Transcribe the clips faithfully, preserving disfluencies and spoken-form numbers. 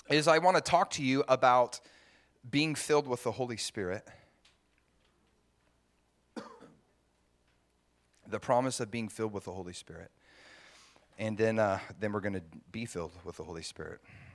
is I want to talk to you about being filled with the Holy Spirit. The promise of being filled with the Holy Spirit. And then, uh, then we're going to be filled with the Holy Spirit.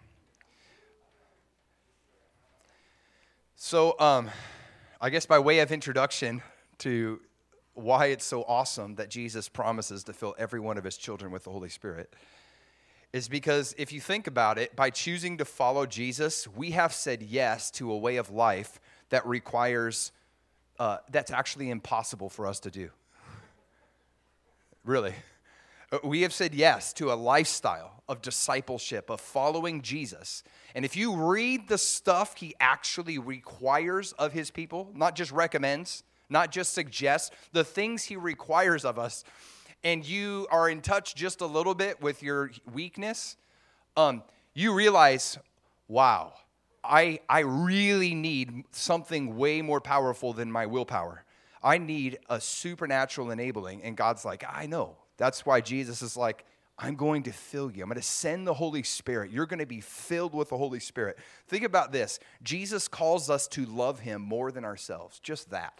So, um, I guess by way of introduction to why it's so awesome that Jesus promises to fill every one of his children with the Holy Spirit is because if you think about it, by choosing to follow Jesus, we have said yes to a way of life that requires, uh, that's actually impossible for us to do. Really. We have said yes to a lifestyle of discipleship, of following Jesus. And if you read the stuff he actually requires of his people, not just recommends, not just suggests, the things he requires of us, and you are in touch just a little bit with your weakness, um, you realize, wow, I, I really need something way more powerful than my willpower. I need a supernatural enabling. And God's like, I know. That's why Jesus is like, I'm going to fill you. I'm going to send the Holy Spirit. You're going to be filled with the Holy Spirit. Think about this. Jesus calls us to love him more than ourselves. Just that.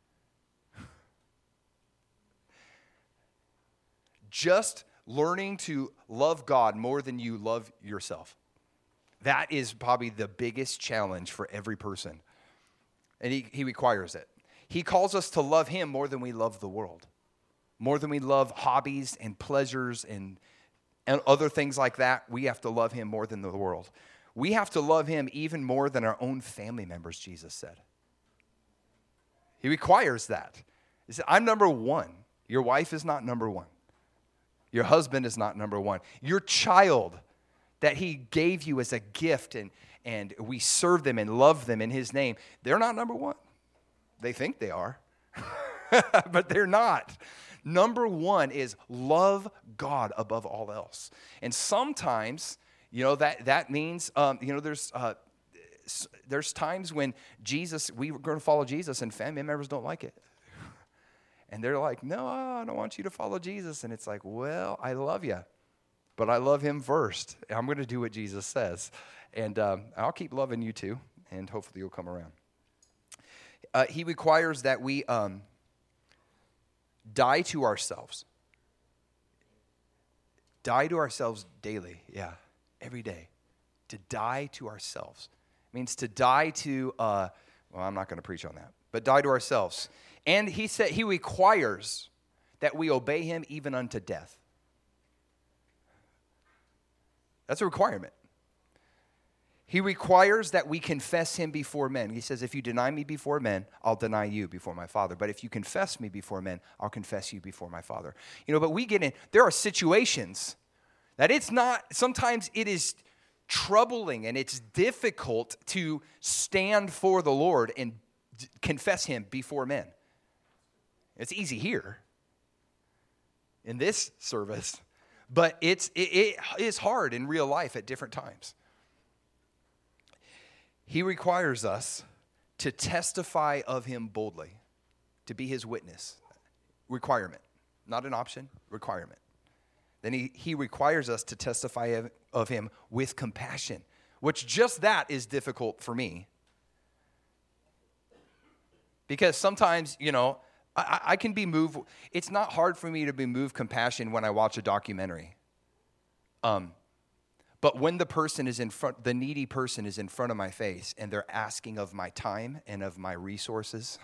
Just learning to love God more than you love yourself. That is probably the biggest challenge for every person. And he, he requires it. He calls us to love him more than we love the world. More than we love hobbies and pleasures and, and other things like that, we have to love him more than the world. We have to love him even more than our own family members, Jesus said. He requires that. He said, I'm number one. Your wife is not number one. Your husband is not number one. Your child that he gave you as a gift and, and we serve them and love them in his name, they're not number one. They think they are, but they're not. Number one is love God above all else. And sometimes, you know, that, that means, um, you know, there's uh, there's times when Jesus, we were going to follow Jesus and family members don't like it. And they're like, no, I don't want you to follow Jesus. And it's like, well, I love you, but I love him first. I'm going to do what Jesus says. And um, I'll keep loving you too, and hopefully you'll come around. Uh, he requires that we um, die to ourselves. Die to ourselves daily, yeah, every day. To die to ourselves. It means to die to, uh, well, I'm not going to preach on that, but die to ourselves. And he said he requires that we obey him even unto death. That's a requirement. He requires that we confess him before men. He says, if you deny me before men, I'll deny you before my Father. But if you confess me before men, I'll confess you before my Father. You know, but we get in, there are situations that it's not, sometimes it is troubling and it's difficult to stand for the Lord and d- confess him before men. It's easy here in this service, but it's it, it is hard in real life at different times. He requires us to testify of him boldly, to be his witness. Requirement, not an option, requirement. Then he, he requires us to testify of, of him with compassion, which just that is difficult for me. Because sometimes, you know, I, I can be moved. It's not hard for me to be moved compassion when I watch a documentary. Um. But when the person is in front, the needy person is in front of my face and they're asking of my time and of my resources,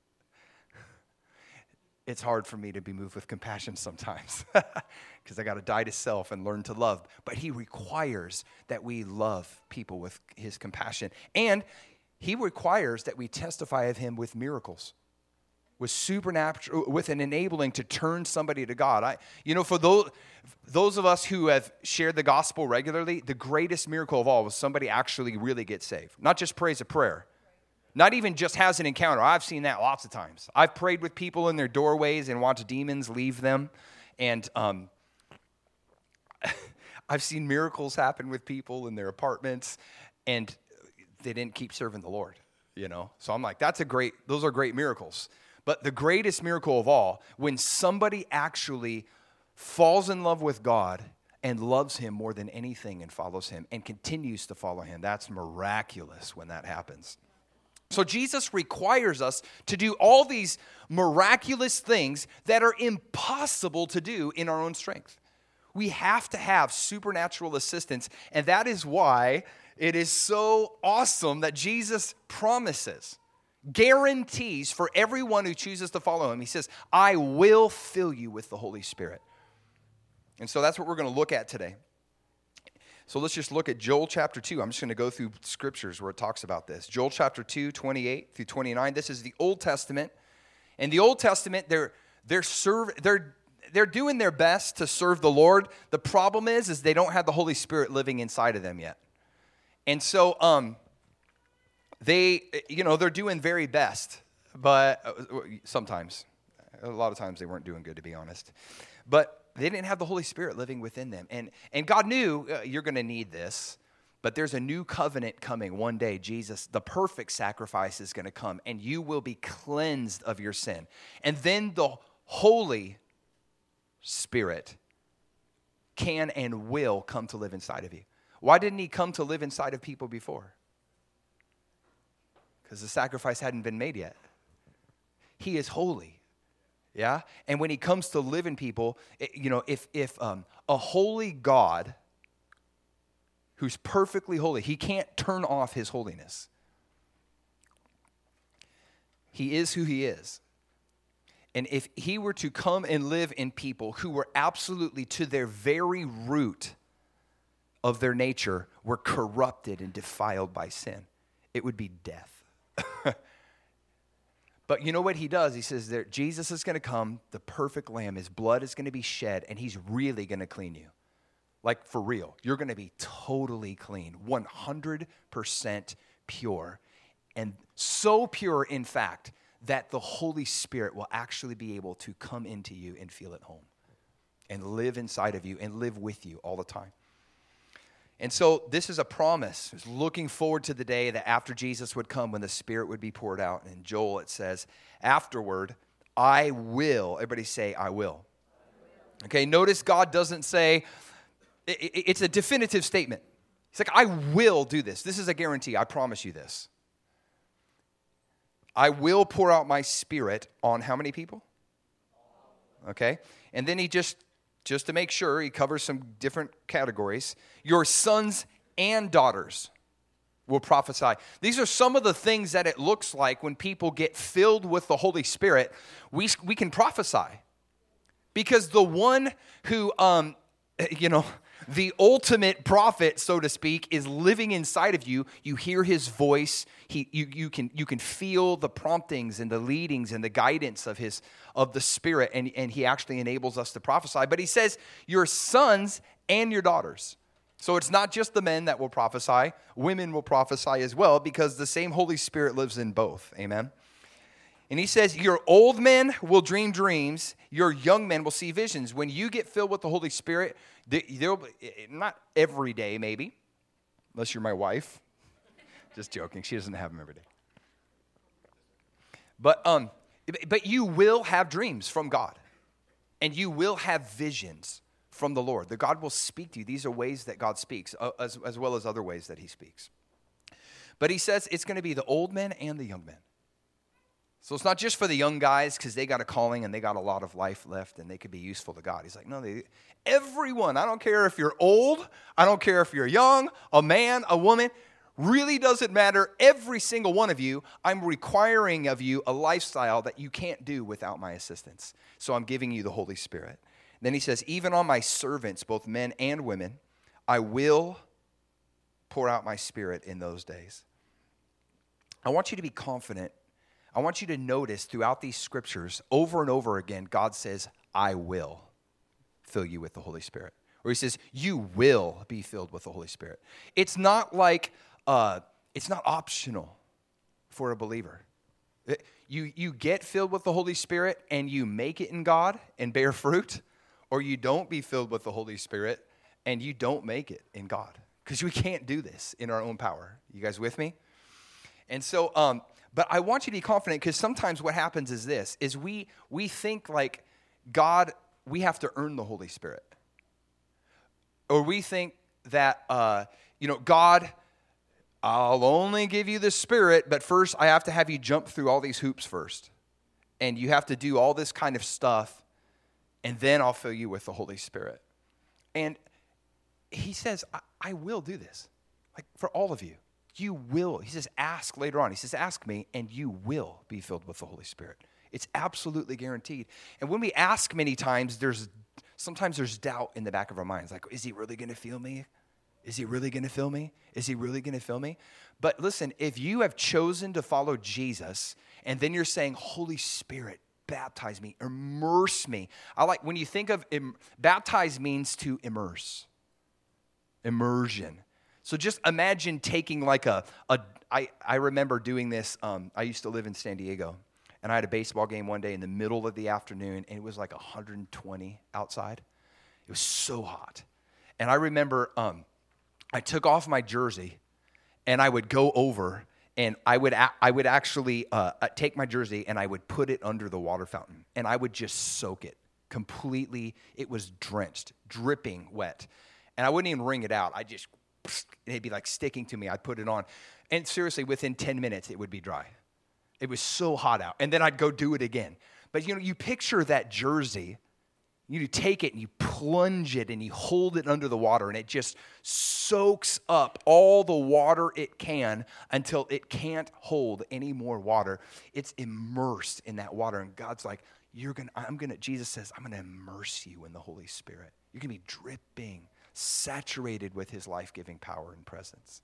it's hard for me to be moved with compassion sometimes because I got to die to self and learn to love. But he requires that we love people with his compassion. And he requires that we testify of him with miracles. With supernatural, with an enabling to turn somebody to God. I, you know, for those those of us who have shared the gospel regularly, the greatest miracle of all was somebody actually really get saved. Not just prays a prayer. Not even just has an encounter. I've seen that lots of times. I've prayed with people in their doorways and watched demons leave them. And um, I've seen miracles happen with people in their apartments, and they didn't keep serving the Lord, you know. So I'm like, that's a great, those are great miracles. But the greatest miracle of all, when somebody actually falls in love with God and loves him more than anything and follows him and continues to follow him. That's miraculous when that happens. So Jesus requires us to do all these miraculous things that are impossible to do in our own strength. We have to have supernatural assistance, and that is why it is so awesome that Jesus promises, guarantees for everyone who chooses to follow him. He says, I will fill you with the Holy Spirit. And so that's what we're going to look at today. So let's just look at Joel chapter two. I'm just going to go through scriptures where it talks about this. Joel chapter two, twenty-eight through twenty-nine. This is the Old Testament. In the Old Testament, they're they're serve they're they're doing their best to serve the Lord. The problem is, is they don't have the Holy Spirit living inside of them yet. And so um, they, you know, they're doing very best, but uh, sometimes, a lot of times they weren't doing good, to be honest. But they didn't have the Holy Spirit living within them. And, and God knew uh, you're going to need this, but there's a new covenant coming one day. Jesus, the perfect sacrifice, is going to come, and you will be cleansed of your sin. And then the Holy Spirit can and will come to live inside of you. Why didn't he come to live inside of people before? Because the sacrifice hadn't been made yet. He is holy. Yeah, and when he comes to live in people, it, you know, if if um, a holy God who's perfectly holy, he can't turn off his holiness. He is who he is. And if he were to come and live in people who were absolutely to their very root of their nature were corrupted and defiled by sin, it would be death. But you know what he does? He says that Jesus is going to come, the perfect lamb, his blood is going to be shed, and he's really going to clean you. Like for real. You're going to be totally clean, one hundred percent pure. And so pure, in fact, that the Holy Spirit will actually be able to come into you and feel at home and live inside of you and live with you all the time. And so this is a promise. It's looking forward to the day that after Jesus would come, when the Spirit would be poured out. In Joel, it says, afterward, I will. Everybody say, I will. Okay, notice God doesn't say, it's a definitive statement. He's like, I will do this. This is a guarantee. I promise you this. I will pour out my Spirit on how many people? Okay, and then he just... Just to make sure, he covers some different categories. Your sons and daughters will prophesy. These are some of the things that it looks like when people get filled with the Holy Spirit. We, we can prophesy. Because the one who, um, you know, the ultimate prophet, so to speak, is living inside of you. You hear his voice. He, you, you can, you can feel the promptings and the leadings and the guidance of his, of the Spirit, and, and he actually enables us to prophesy. But he says, your sons and your daughters. So it's not just the men that will prophesy. Women will prophesy as well, because the same Holy Spirit lives in both. Amen. And he says, your old men will dream dreams. Your young men will see visions. When you get filled with the Holy Spirit, there'll be, not every day maybe, unless you're my wife. Just joking. She doesn't have them every day. But, um, but you will have dreams from God. And you will have visions from the Lord. The God will speak to you. These are ways that God speaks, uh, as, as well as other ways that he speaks. But he says it's going to be the old men and the young men. So it's not just for the young guys because they got a calling and they got a lot of life left and they could be useful to God. He's like, no, they, everyone, I don't care if you're old, I don't care if you're young, a man, a woman, really doesn't matter. Every single one of you, I'm requiring of you a lifestyle that you can't do without my assistance. So I'm giving you the Holy Spirit. Then he says, even on my servants, both men and women, I will pour out my Spirit in those days. I want you to be confident. I want you to notice throughout these scriptures, over and over again, God says, I will fill you with the Holy Spirit. Or he says, you will be filled with the Holy Spirit. It's not like, uh, it's not optional for a believer. It, you, you get filled with the Holy Spirit and you make it in God and bear fruit, or you don't be filled with the Holy Spirit and you don't make it in God. Because we can't do this in our own power. You guys with me? And so, um, but I want you to be confident, because sometimes what happens is this, is we we think like God, we have to earn the Holy Spirit. or we think that, uh, you know, God, I'll only give you the Spirit, but first I have to have you jump through all these hoops first. And you have to do all this kind of stuff, and then I'll fill you with the Holy Spirit. And he says, I, I will do this. Like for all of you. You will. He says, ask later on. He says, ask me, and you will be filled with the Holy Spirit. It's absolutely guaranteed. And when we ask many times, there's sometimes there's doubt in the back of our minds. Like, is he really going to fill me? Is he really going to fill me? Is he really going to fill me? But listen, if you have chosen to follow Jesus, and then you're saying, Holy Spirit, baptize me, immerse me. I like, when you think of, im- baptize means to immerse. Immersion. So just imagine taking like a, a I, I remember doing this, um, I used to live in San Diego, and I had a baseball game one day in the middle of the afternoon, and it was like one hundred twenty outside. It was so hot. And I remember um, I took off my jersey, and I would go over, and I would a- I would actually uh, take my jersey, and I would put it under the water fountain, and I would just soak it completely. It was drenched, dripping wet. And I wouldn't even wring it out. I just, it'd be like sticking to me. I'd put it on. And seriously, within ten minutes, it would be dry. It was so hot out. And then I'd go do it again. But, you know, you picture that jersey. You take it and you plunge it and you hold it under the water, and it just soaks up all the water it can until it can't hold any more water. It's immersed in that water. And God's like, you're gonna, I'm gonna, Jesus says, I'm gonna immerse you in the Holy Spirit. You're gonna be dripping, saturated with his life-giving power and presence.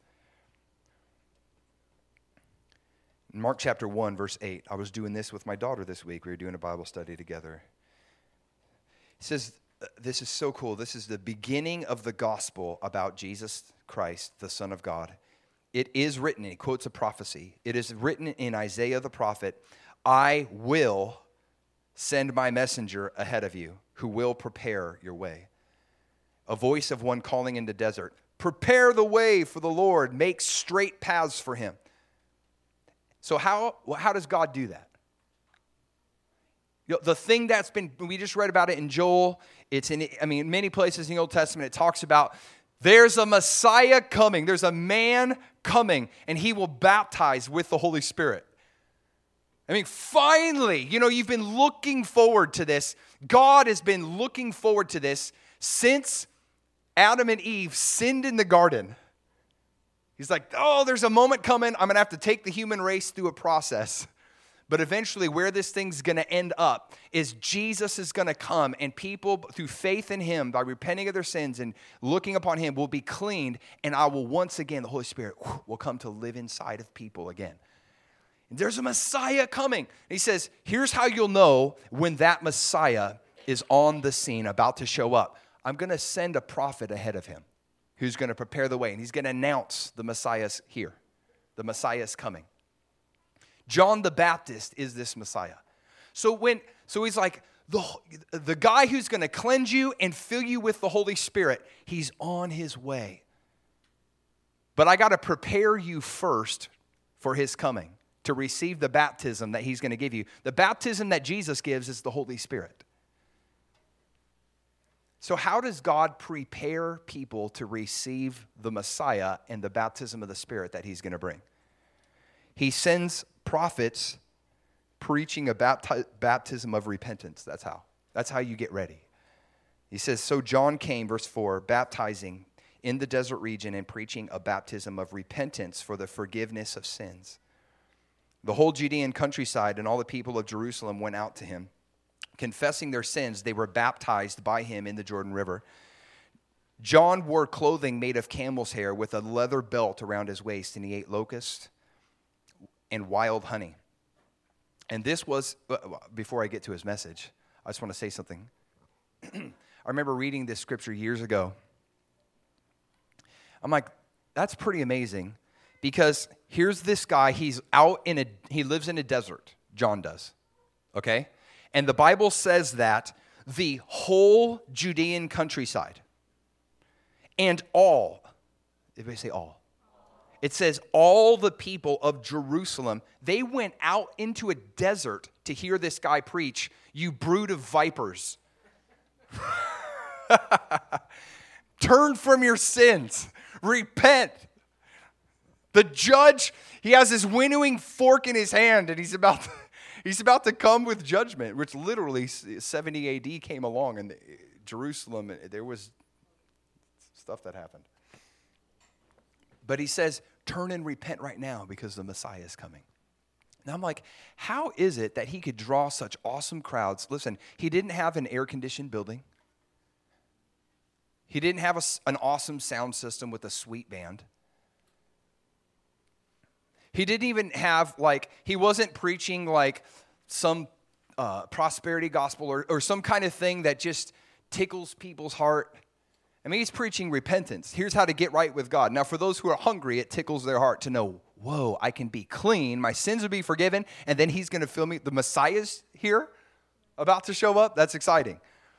In Mark chapter one, verse eight, I was doing this with my daughter this week. We were doing a Bible study together. It says, this is so cool. This is the beginning of the gospel about Jesus Christ, the Son of God. It is written, and he quotes a prophecy. It is written in Isaiah the prophet, I will send my messenger ahead of you who will prepare your way. A voice of one calling in the desert, prepare the way for the Lord, make straight paths for him. So how, how does God do that? You know, the thing that's been, we just read about it in Joel. It's in, I mean, in many places in the Old Testament, it talks about there's a Messiah coming. There's a man coming, and he will baptize with the Holy Spirit. I mean, finally, you know, you've been looking forward to this. God has been looking forward to this since Adam and Eve sinned in the garden. He's like, oh, there's a moment coming. I'm going to have to take the human race through a process. But eventually where this thing's going to end up is Jesus is going to come, and people through faith in him, by repenting of their sins and looking upon him, will be cleaned, and I will once again, the Holy Spirit whew, will come to live inside of people again. And there's a Messiah coming. And he says, here's how you'll know when that Messiah is on the scene, about to show up. I'm going to send a prophet ahead of him who's going to prepare the way, and he's going to announce the Messiah's here. The Messiah's coming. John the Baptist is this Messiah. So when so he's like, the, the guy who's going to cleanse you and fill you with the Holy Spirit, he's on his way. But I got to prepare you first for his coming, to receive the baptism that he's going to give you. The baptism that Jesus gives is the Holy Spirit. So how does God prepare people to receive the Messiah and the baptism of the Spirit that he's going to bring? He sends prophets preaching a bapti- baptism of repentance. That's how. That's how you get ready. He says, so John came, verse four, baptizing in the desert region and preaching a baptism of repentance for the forgiveness of sins. The whole Judean countryside and all the people of Jerusalem went out to him. Confessing their sins, they were baptized by him in the Jordan River. John wore clothing made of camel's hair with a leather belt around his waist, and he ate locusts and wild honey. And this was, before I get to his message, I just want to say something. I remember reading this scripture years ago. I'm like, that's pretty amazing, because here's this guy, he's out in a, he lives in a desert, John does, okay? And the Bible says that the whole Judean countryside and all, everybody say all. It says all the people of Jerusalem, they went out into a desert to hear this guy preach, you brood of vipers. Turn from your sins. Repent. The judge, he has this winnowing fork in his hand, and he's about to, he's about to come with judgment, which literally seventy A D came along, and Jerusalem, there was stuff that happened. But he says, turn and repent right now because the Messiah is coming. Now I'm like, how is it that he could draw such awesome crowds? Listen, he didn't have an air-conditioned building. He didn't have a, an awesome sound system with a sweet band. He didn't even have, like, he wasn't preaching like some uh, prosperity gospel or, or some kind of thing that just tickles people's heart. I mean, he's preaching repentance. Here's how to get right with God. Now, for those who are hungry, it tickles their heart to know, whoa, I can be clean. My sins will be forgiven. And then he's going to fill me. The Messiah's here, about to show up. That's exciting.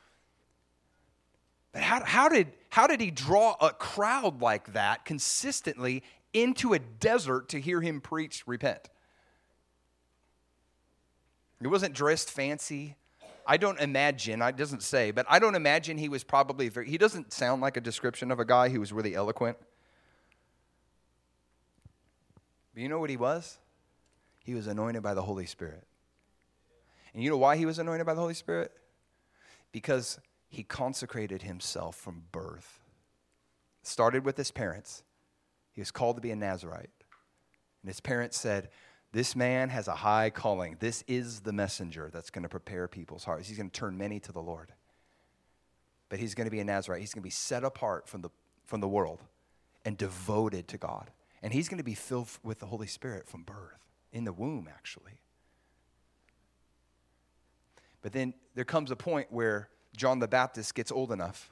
But how, how did, how did he draw a crowd like that consistently into a desert to hear him preach repent? It wasn't dressed fancy. I don't imagine, it doesn't say, but I don't imagine he was probably, very, he doesn't sound like a description of a guy who was really eloquent. But you know what he was? He was anointed by the Holy Spirit. And you know why he was anointed by the Holy Spirit? Because he consecrated himself from birth. Started with his parents. He was called to be a Nazirite. And his parents said, this man has a high calling. This is the messenger that's going to prepare people's hearts. He's going to turn many to the Lord. But he's going to be a Nazirite. He's going to be set apart from the, from the world and devoted to God. And he's going to be filled with the Holy Spirit from birth, in the womb, actually. But then there comes a point where John the Baptist gets old enough.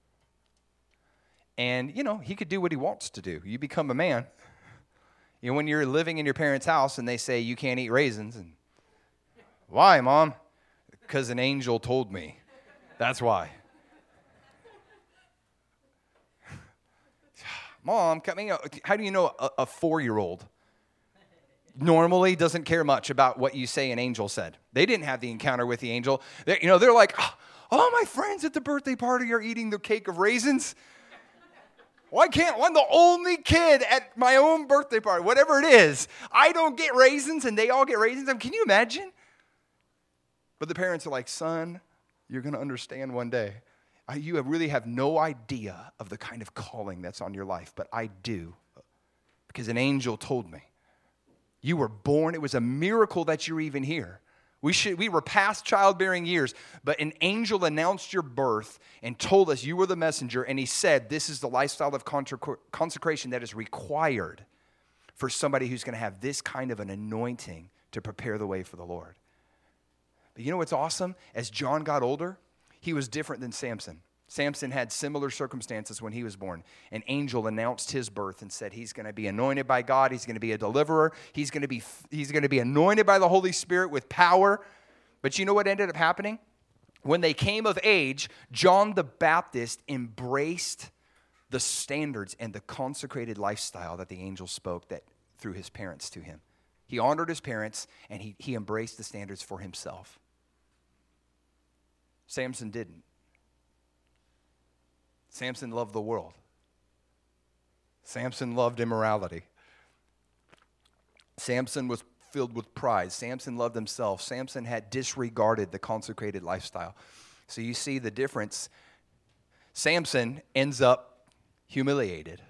And, you know, he could do what he wants to do. You become a man. You know, when you're living in your parents' house and they say you can't eat raisins. And why, Mom? Because an angel told me. That's why. Mom, I mean, how do you know a, a four-year-old normally doesn't care much about what you say an angel said? They didn't have the encounter with the angel. They, you know, they're like, oh, all my friends at the birthday party are eating the cake of raisins. Why can't, I'm the only kid at my own birthday party, whatever it is. I don't get raisins and they all get raisins. I mean, can you imagine? But the parents are like, son, you're going to understand one day. You have really have no idea of the kind of calling that's on your life, but I do, because an angel told me. You were born. It was a miracle that you're even here. We should, we were past childbearing years, but an angel announced your birth and told us you were the messenger, and he said this is the lifestyle of consecration that is required for somebody who's going to have this kind of an anointing to prepare the way for the Lord. But you know what's awesome? As John got older, he was different than Samson. Samson had similar circumstances when he was born. An angel announced his birth and said he's going to be anointed by God. He's going to be a deliverer. He's going to be, he's going to be anointed by the Holy Spirit with power. But you know what ended up happening? When they came of age, John the Baptist embraced the standards and the consecrated lifestyle that the angel spoke that through his parents to him. He honored his parents and he, he embraced the standards for himself. Samson didn't. Samson loved the world. Samson loved immorality. Samson was filled with pride. Samson loved himself. Samson had disregarded the consecrated lifestyle. So you see the difference. Samson ends up humiliated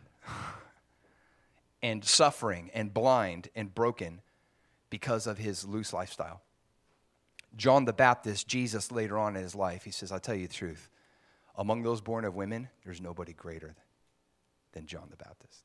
and suffering and blind and broken because of his loose lifestyle. John the Baptist, Jesus later on in his life, he says, I'll tell you the truth. Among those born of women, there's nobody greater than John the Baptist.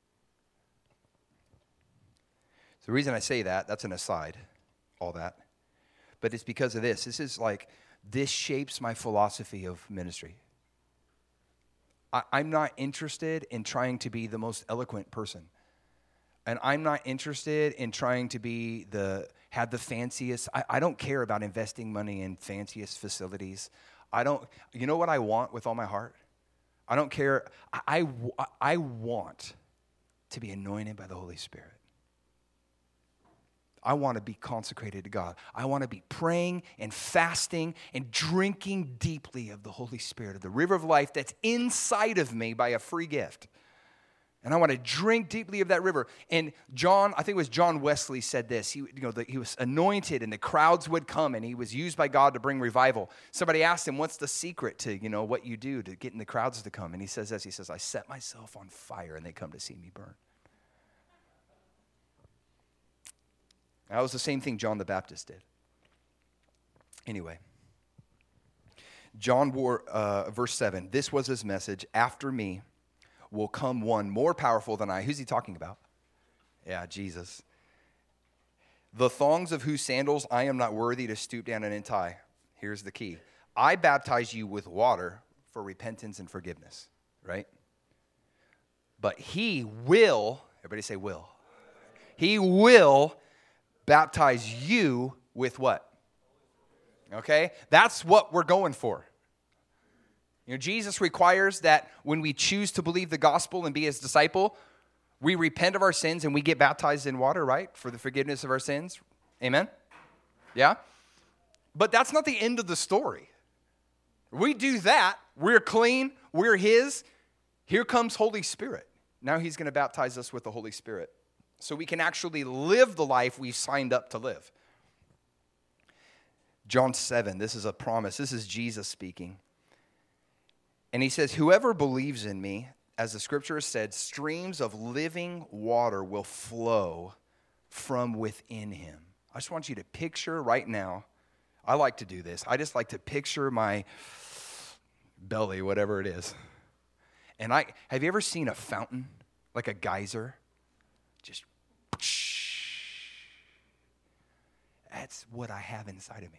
So the reason I say that, that's an aside, all that. But it's because of this. This is like, this shapes my philosophy of ministry. I, I'm not interested in trying to be the most eloquent person. And I'm not interested in trying to be the, have the fanciest, I, I don't care about investing money in fanciest facilities. I don't, you know what I want with all my heart? I don't care. I, I, I want to be anointed by the Holy Spirit. I want to be consecrated to God. I want to be praying and fasting and drinking deeply of the Holy Spirit, of the river of life that's inside of me by a free gift. And I want to drink deeply of that river. And John, I think it was John Wesley said this. He, you know, the, he was anointed and the crowds would come and he was used by God to bring revival. Somebody asked him, what's the secret to, you know, what you do to getting the crowds to come? And he says this, he says, I set myself on fire and they come to see me burn. That was the same thing John the Baptist did. Anyway, John wore, uh, verse seven, this was his message, after me will come one more powerful than I. Who's he talking about? Yeah, Jesus. The thongs of whose sandals I am not worthy to stoop down and untie. Here's the key. I baptize you with water for repentance and forgiveness, right? But he will, everybody say will. He will baptize you with what? Okay? That's what we're going for. You know, Jesus requires that when we choose to believe the gospel and be his disciple, we repent of our sins and we get baptized in water, right? For the forgiveness of our sins. Amen? Yeah? But that's not the end of the story. We do that. We're clean. We're his. Here comes Holy Spirit. Now he's going to baptize us with the Holy Spirit, so we can actually live the life we've signed up to live. John seven, this is a promise. This is Jesus speaking. And he says, whoever believes in me, as the scripture has said, streams of living water will flow from within him. I just want you to picture right now. I like to do this. I just like to picture my belly, whatever it is. And I have you ever seen a fountain, like a geyser? Just, that's what I have inside of me.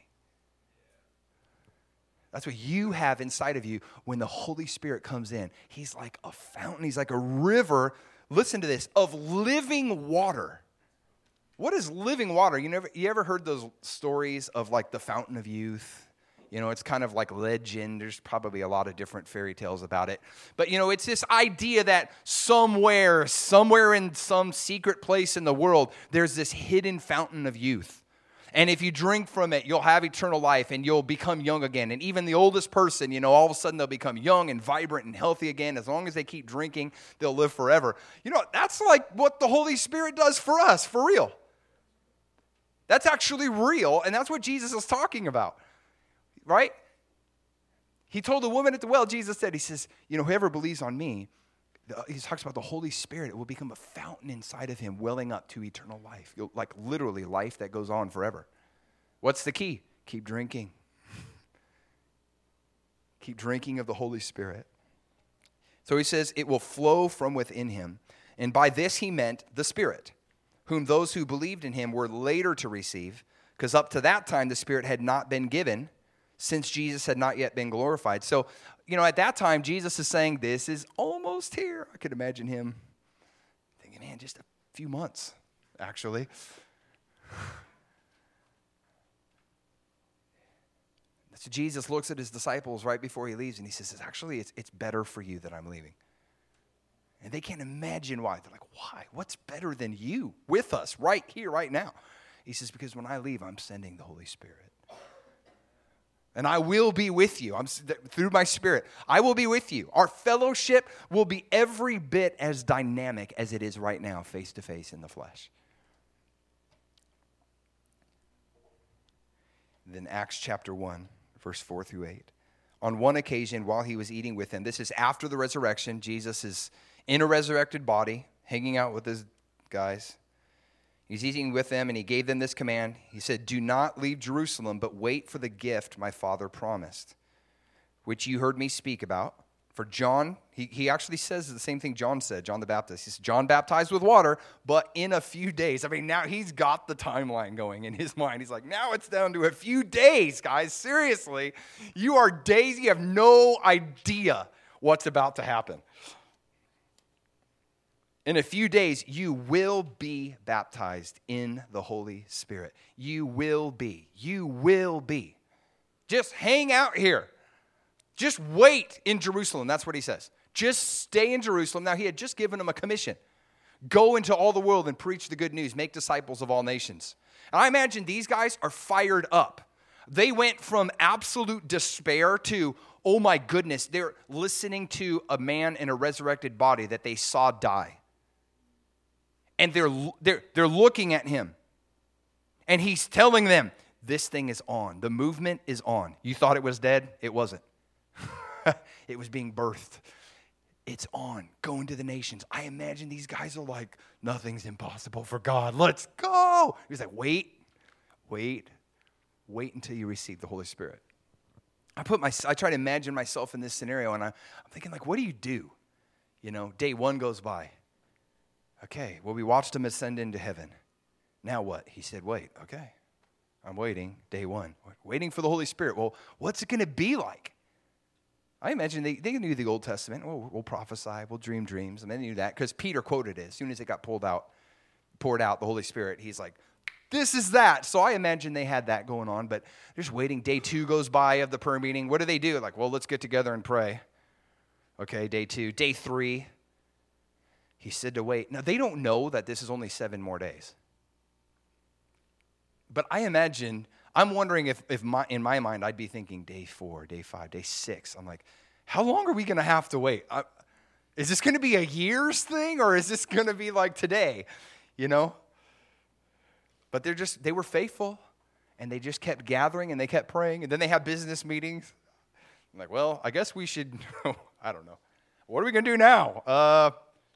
That's what you have inside of you when the Holy Spirit comes in. He's like a fountain. He's like a river, listen to this, of living water. What is living water? You never, you ever heard those stories of like the fountain of youth? You know, it's kind of like legend. There's probably a lot of different fairy tales about it. But, you know, it's this idea that somewhere, somewhere in some secret place in the world, there's this hidden fountain of youth. And if you drink from it, you'll have eternal life and you'll become young again. And even the oldest person, you know, all of a sudden they'll become young and vibrant and healthy again. As long as they keep drinking, they'll live forever. You know, that's like what the Holy Spirit does for us, for real. That's actually real, and that's what Jesus is talking about. Right? He told the woman at the well, Jesus said, he says, you know, whoever believes on me, he talks about the Holy Spirit. It will become a fountain inside of him, welling up to eternal life. You'll, like literally life that goes on forever. What's the key? Keep drinking. Keep drinking of the Holy Spirit. So he says, it will flow from within him. And by this he meant the Spirit, whom those who believed in him were later to receive, because up to that time the Spirit had not been given, since Jesus had not yet been glorified. So, you know, at that time, Jesus is saying, this is almost here. I could imagine him thinking, man, just a few months, actually. So Jesus looks at his disciples right before he leaves, and he says, actually, it's, it's better for you that I'm leaving. And they can't imagine why. They're like, why? What's better than you with us right here, right now? He says, because when I leave, I'm sending the Holy Spirit. And I will be with you. I'm through my Spirit. I will be with you. Our fellowship will be every bit as dynamic as it is right now, face to face in the flesh. Then Acts chapter one, verse four through eight. On one occasion, while he was eating with them, this is after the resurrection. Jesus is in a resurrected body, hanging out with his guys. He's eating with them, and he gave them this command. He said, do not leave Jerusalem, but wait for the gift my Father promised, which you heard me speak about. For John, he, he actually says the same thing John said, John the Baptist. He says, John baptized with water, but in a few days. I mean, now he's got the timeline going in his mind. He's like, now it's down to a few days, guys. Seriously, you are days, you have no idea what's about to happen. In a few days, you will be baptized in the Holy Spirit. You will be. You will be. Just hang out here. Just wait in Jerusalem. That's what he says. Just stay in Jerusalem. Now, he had just given them a commission. Go into all the world and preach the good news. Make disciples of all nations. And I imagine these guys are fired up. They went from absolute despair to, oh my goodness, they're listening to a man in a resurrected body that they saw die. And they're, they're, they're looking at him. And he's telling them, this thing is on. The movement is on. You thought it was dead? It wasn't. It was being birthed. It's on. Going to the nations. I imagine these guys are like, nothing's impossible for God. Let's go. He's like, wait, wait. Wait until you receive the Holy Spirit. I put my, I try to imagine myself in this scenario, and I, I'm thinking, like, what do you do? You know, day one goes by. Okay, well, we watched him ascend into heaven. Now what? He said, wait, okay. I'm waiting, day one. Waiting for the Holy Spirit. Well, what's it going to be like? I imagine they, they knew the Old Testament. Well, we'll prophesy, we'll dream dreams. And they knew that because Peter quoted it. As soon as it got pulled out, poured out, the Holy Spirit, he's like, this is that. So I imagine they had that going on, but they're just waiting. Day two goes by of the prayer meeting. What do they do? Like, well, let's get together and pray. Okay, day two. Day three, he said to wait. Now, they don't know that this is only seven more days. But I imagine, I'm wondering if, if my, in my mind, I'd be thinking day four, day five, day six. I'm like, how long are we going to have to wait? I, is this going to be a year's thing, or is this going to be like today? You know? But they're just, they were faithful, and they just kept gathering, and they kept praying, and then they have business meetings. I'm like, well, I guess we should, I don't know. What are we going to do now? Uh,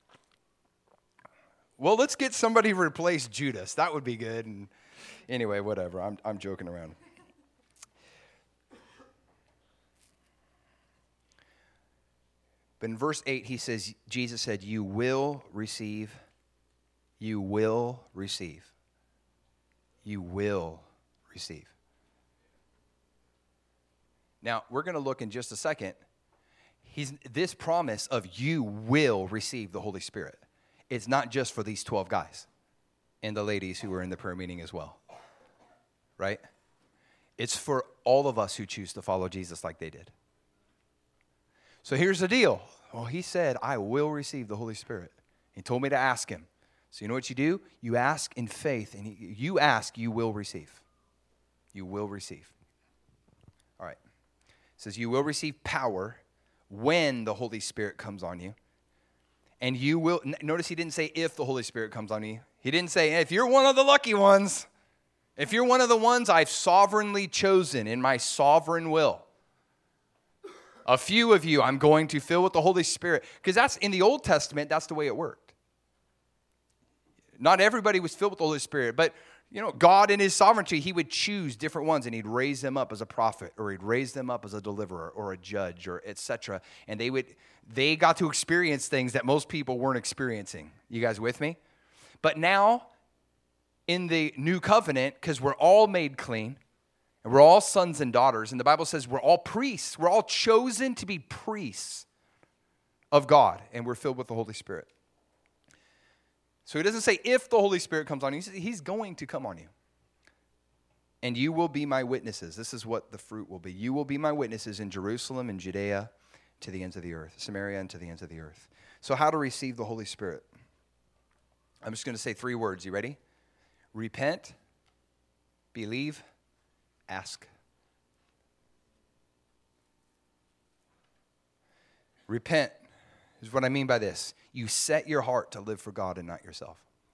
well, let's get somebody to replace Judas. That would be good. And anyway, whatever. I'm I'm joking around. But in verse eight, he says, Jesus said, you will receive, you will receive. You will receive. Now, we're going to look in just a second. He's, this promise of you will receive the Holy Spirit. It's not just for these twelve guys and the ladies who were in the prayer meeting as well. Right? It's for all of us who choose to follow Jesus like they did. So here's the deal. Well, he said, I will receive the Holy Spirit. He told me to ask him. So you know what you do? You ask in faith, and he, you ask, you will receive. You will receive. All right. It says you will receive power when the Holy Spirit comes on you. And you will, notice he didn't say if the Holy Spirit comes on you. He didn't say, if you're one of the lucky ones, if you're one of the ones I've sovereignly chosen in my sovereign will. A few of you I'm going to fill with the Holy Spirit. Because that's in the Old Testament, that's the way it worked. Not everybody was filled with the Holy Spirit, but you know, God in his sovereignty, he would choose different ones, and he'd raise them up as a prophet, or he'd raise them up as a deliverer or a judge, or et cetera. And they would they got to experience things that most people weren't experiencing. You guys with me? But now, in the new covenant, because we're all made clean, and we're all sons and daughters, and the Bible says we're all priests. We're all chosen to be priests of God, and we're filled with the Holy Spirit. So he doesn't say if the Holy Spirit comes on you. He says he's going to come on you. And you will be my witnesses. This is what the fruit will be. You will be my witnesses in Jerusalem and Judea to the ends of the earth, Samaria and to the ends of the earth. So how to receive the Holy Spirit? I'm just going to say three words. You ready? Repent, believe, ask. Repent is what I mean by this. You set your heart to live for God and not yourself.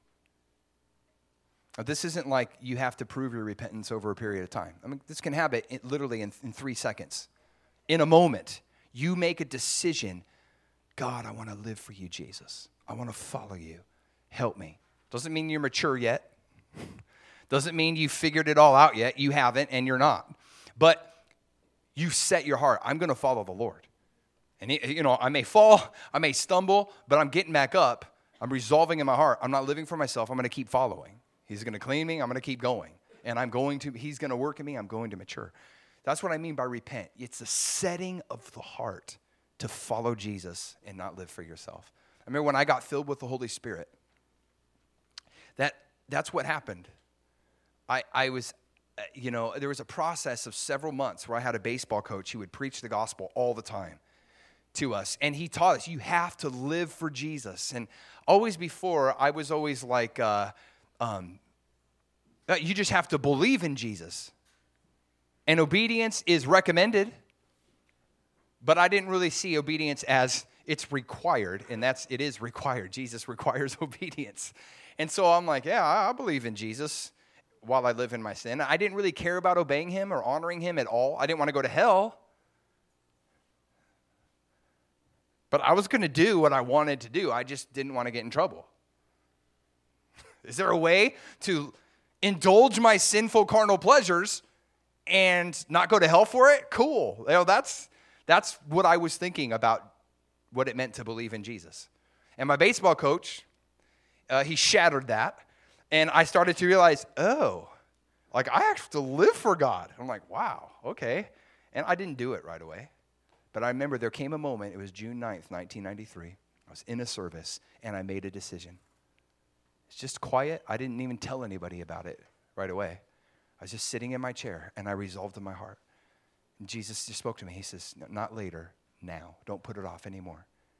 Now, this isn't like you have to prove your repentance over a period of time. I mean, this can happen literally in, in three seconds. In a moment, you make a decision. God, I want to live for you, Jesus. I want to follow you. Help me. Doesn't mean you're mature yet. Doesn't mean you figured it all out yet. You haven't, and you're not. But you set your heart. I'm going to follow the Lord. And, you know, I may fall, I may stumble, but I'm getting back up. I'm resolving in my heart. I'm not living for myself. I'm going to keep following. He's going to clean me. I'm going to keep going. And I'm going to, he's going to work in me. I'm going to mature. That's what I mean by repent. It's the setting of the heart to follow Jesus and not live for yourself. I remember when I got filled with the Holy Spirit, that that's what happened. I, I was, you know, there was a process of several months where I had a baseball coach who would preach the gospel all the time to us. And he taught us, you have to live for Jesus. And always before, I was always like, uh, um, Uh, you just have to believe in Jesus. And obedience is recommended, but I didn't really see obedience as it's required, and that's it is required. Jesus requires obedience. And so I'm like, yeah, I, I believe in Jesus while I live in my sin. I didn't really care about obeying him or honoring him at all. I didn't want to go to hell. But I was going to do what I wanted to do. I just didn't want to get in trouble. Is there a way to indulge my sinful carnal pleasures and not go to hell for it? Cool. You know, that's that's what I was thinking about what it meant to believe in Jesus. And my baseball coach, uh, he shattered that. And I started to realize, oh, like I have to live for God. I'm like, wow, okay. And I didn't do it right away. But I remember there came a moment, it was June ninth, nineteen ninety-three. I was in a service, and I made a decision. It's just quiet. I didn't even tell anybody about it right away. I was just sitting in my chair, and I resolved in my heart. And Jesus just spoke to me. He says, not later, now. Don't put it off anymore.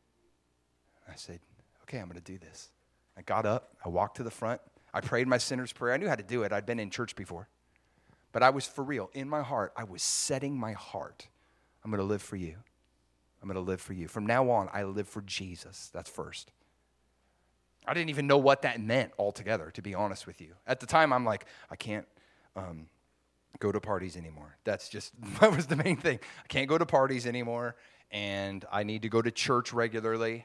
I said, okay, I'm going to do this. I got up. I walked to the front. I prayed my sinner's prayer. I knew how to do it. I'd been in church before. But I was for real. In my heart, I was setting my heart. I'm going to live for you. I'm going to live for you. From now on, I live for Jesus. That's first. I didn't even know what that meant altogether, to be honest with you. At the time, I'm like, I can't um, go to parties anymore. That's just, that was the main thing. I can't go to parties anymore, and I need to go to church regularly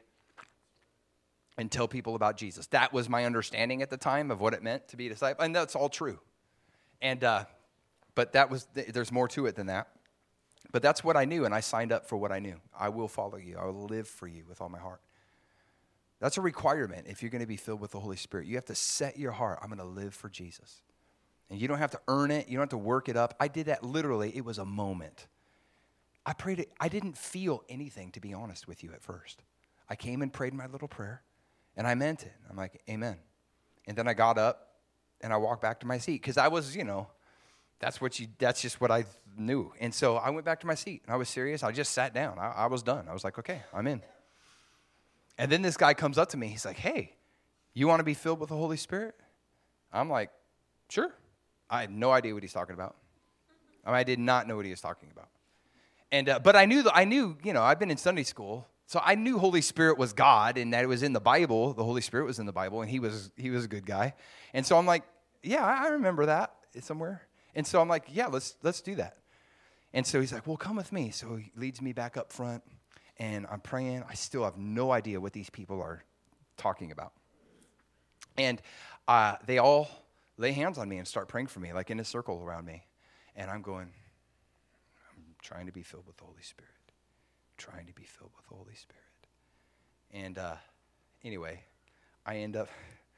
and tell people about Jesus. That was my understanding at the time of what it meant to be a disciple, and that's all true. And uh, but that was, there's more to it than that. But that's what I knew, and I signed up for what I knew. I will follow you. I will live for you with all my heart. That's a requirement if you're going to be filled with the Holy Spirit. You have to set your heart, I'm going to live for Jesus. And you don't have to earn it. You don't have to work it up. I did that literally. It was a moment. I prayed it. I didn't feel anything, to be honest with you, at first. I came and prayed my little prayer, and I meant it. I'm like, amen. And then I got up, and I walked back to my seat, because I was, you know, That's what you. That's just what I knew. And so I went back to my seat, and I was serious. I just sat down. I, I was done. I was like, okay, I'm in. And then this guy comes up to me. He's like, hey, you want to be filled with the Holy Spirit? I'm like, sure. I had no idea what he's talking about. I mean, I did not know what he was talking about. And uh, but I knew, I knew, you know, I've been in Sunday school, so I knew Holy Spirit was God, and that it was in the Bible. The Holy Spirit was in the Bible, and he was he was a good guy. And so I'm like, yeah, I remember that somewhere. And so I'm like, yeah, let's let's do that. And so he's like, well, come with me. So he leads me back up front, and I'm praying. I still have no idea what these people are talking about. And uh, they all lay hands on me and start praying for me, like in a circle around me. And I'm going, I'm trying to be filled with the Holy Spirit. Trying to be filled with the Holy Spirit. And uh, anyway, I end up,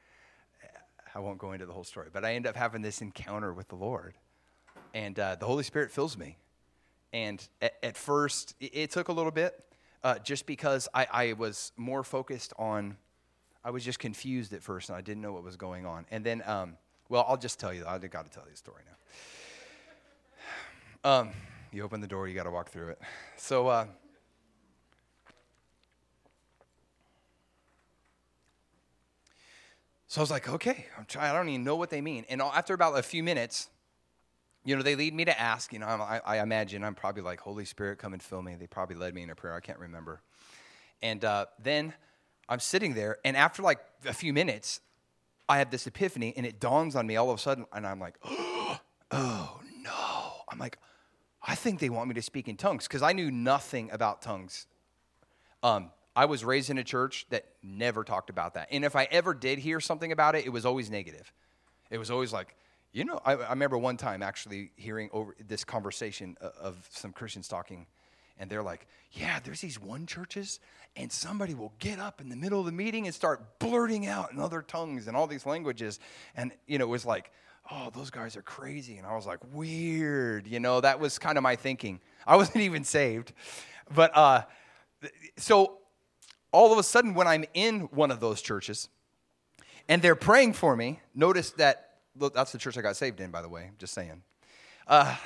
I won't go into the whole story, but I end up having this encounter with the Lord. And uh, the Holy Spirit fills me. And at, at first, it, it took a little bit, uh, just because I, I was more focused on, I was just confused at first, and I didn't know what was going on. And then, um, well, I'll just tell you, I've got to tell you the story now. Um, you open the door, you got to walk through it. So, uh, so I was like, okay, I'm trying, I don't even know what they mean. And after about a few minutes, you know, they lead me to ask, you know, I, I imagine I'm probably like, Holy Spirit, come and fill me. They probably led me in a prayer. I can't remember. And uh, then I'm sitting there, and after like a few minutes, I have this epiphany, and it dawns on me all of a sudden, and I'm like, oh, no. I'm like, I think they want me to speak in tongues, because I knew nothing about tongues. Um, I was raised in a church that never talked about that. And if I ever did hear something about it, it was always negative. It was always like, you know, I, I remember one time actually hearing over this conversation of, of some Christians talking, and they're like, yeah, there's these one churches, and somebody will get up in the middle of the meeting and start blurting out in other tongues and all these languages. And, you know, it was like, oh, those guys are crazy. And I was like, weird. You know, that was kind of my thinking. I wasn't even saved. But uh, so all of a sudden, when I'm in one of those churches and they're praying for me, notice that, look, that's the church I got saved in, by the way, just saying. Uh,